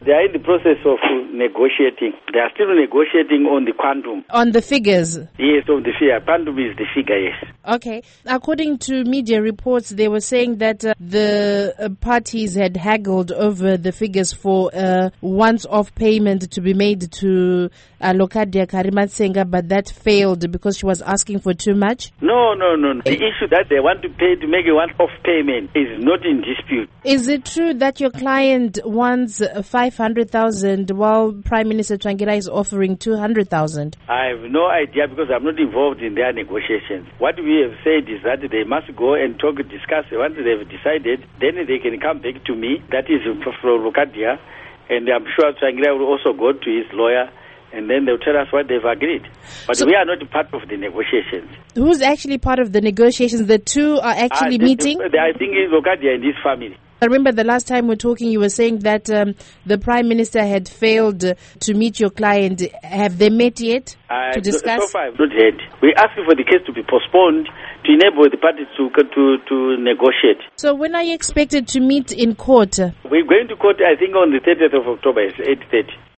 They are in the process of negotiating. They are still negotiating on the quantum. On the figures? Yes, on the figure. Quantum is the figure, yes. Okay. According to media reports, they were saying that the parties had haggled over the figures for once-off payment to be made to Lokadia Karimatsenga, but that failed because she was asking for too much? No. The issue that they want to pay to make a once-off payment is not in dispute. Is it true that your client wants 500,000 while Prime Minister Tsvangira is offering 200,000? I have no idea because I'm not involved in their negotiations. What we have said is that they must go and talk, discuss. Once they've decided, then they can come back to me. That is for Lokadia. And I'm sure Tsvangira will also go to his lawyer, and then they'll tell us what they've agreed. But we are not part of the negotiations. Who's actually part of the negotiations? The two are actually meeting? I think it's Lokadia and his family. I remember the last time we were talking, you were saying that the Prime Minister had failed to meet your client. Have they met yet to discuss? So far, I've not heard. We asked for the case to be postponed to enable the parties to negotiate. So when are you expected to meet in court? We're going to court, I think, on the 30th of October, it's 8:30.